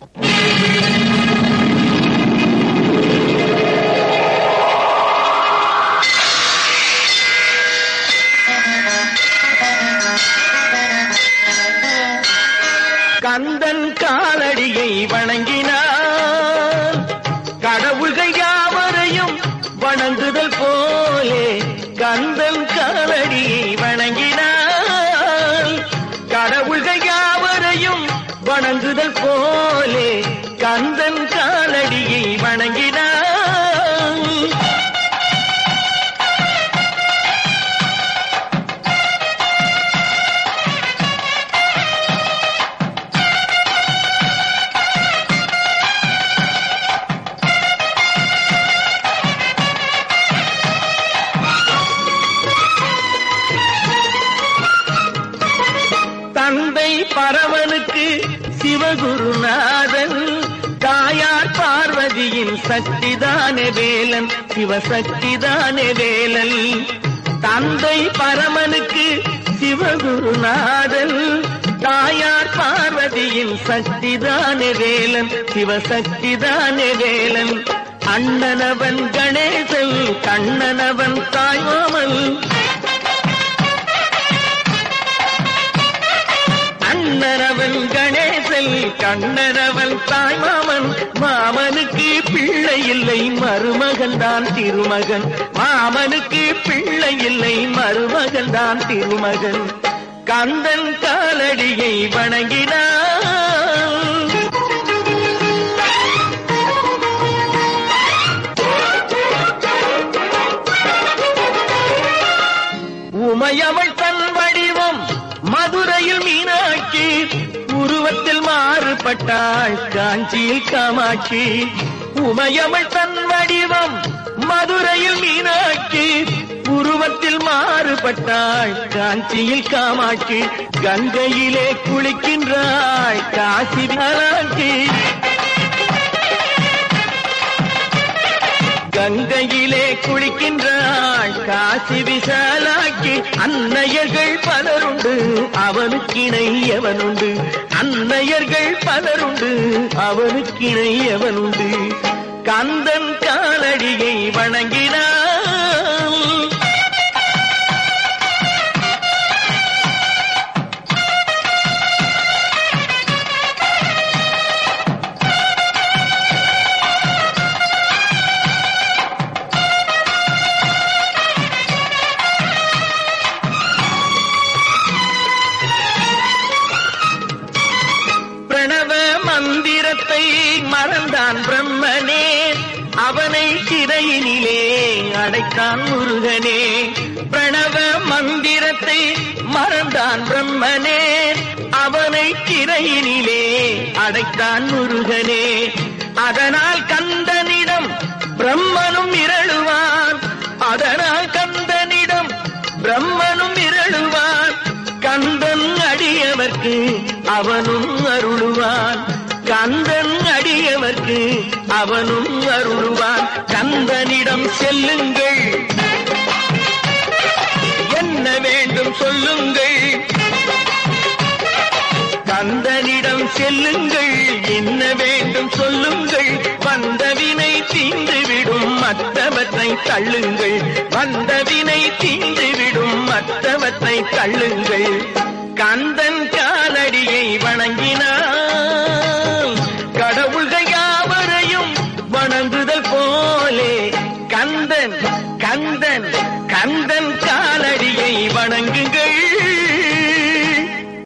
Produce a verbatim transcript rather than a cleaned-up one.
கந்தன் காலடியை வணங்கினான் கடவுள்கள் யாவரையும் வணங்குதல் போலே கந்தன் காலடியை வணங்கினான் கடவுள்கள் யாவரையும் வணங்குதல் போலே கந்தன் காலடியை வணங்கினான். தந்தை பரமனுக்கு சிவகுருநாதன் தாயார் பார்வதியின் சக்திதானே வேலன் சிவசக்திதானே வேலன். தந்தை பரமனுக்கு சிவகுருநாதன் தாயார் பார்வதியின் சக்திதானே வேலன் சிவசக்திதானே வேலன். அண்ணனவன் கணேசன் கண்ணனவன் தாய்மாமன் அண்ணனவன் கணேசன் கண்ணனவன் தாய்மாமன். மாமனுக்கு பிள்ளை இல்லை மருமகன் தான் திருமகன் மாமனுக்கு பிள்ளை இல்லை மருமகன் தான் திருமகன். கந்தன் காலடியை வணங்கினான். உமையவள் தன் வடிவம் மதுரையில் மீனாட்சி உருவத்தில் மாறுபட்டாள் காஞ்சியில் காமாட்சி. உமையவள் தன் வடிவம் மதுரையில் மீனாட்சி உருவத்தில் மாறுபட்டாள் காஞ்சியில் காமாட்சி. கங்கையிலே குளிக்கின்றாள் காசி விசாலாட்சி கங்கையிலே குளிக்கின்றாள் காசி விசாலாட்சி. அன்னையர்கள் பலருண்டு அவனுக்கிணை எவனுண்டு அன்னையர்கள் பலருண்டு அவனுக்கிணை எவனுண்டு. கந்தன் காலடியை வணங்கினான். மந்திரத்தை மறந்தான் பிரம்மனே அவனை சிறையினிலே அடைத்தான் முருகனே. பிரணவ மந்திரத்தை மறந்தான் பிரம்மனே அவனை சிறையினிலே அடைத்தான் முருகனே. அதனால் கந்தனிடம் பிரம்மனும் இரழுவான் அதனால் கந்தனிடம் பிரம்மனும் இரழுவான். கந்தன் அடியவர்க்கு அவனும் அருளுவான் கந்தன் அடியவர்க்கு அவனும் அருளுவான். கந்தனிடம் செல்லுங்கள் என்ன வேண்டும் சொல்லுங்கள் கந்தனிடம் செல்லுங்கள் என்ன வேண்டும் சொல்லுங்கள். வந்தவினை தீந்துவிடும் மற்றவற்றை தள்ளுங்கள் வந்தவினை தீந்துவிடும் மற்றவற்றை தள்ளுங்கள். கந்தன் காலடியை வணங்கினான் கடவுள்கள் யாவரையும் வணங்குதல் போலே கந்தன் கந்தன் கந்தன் காலடி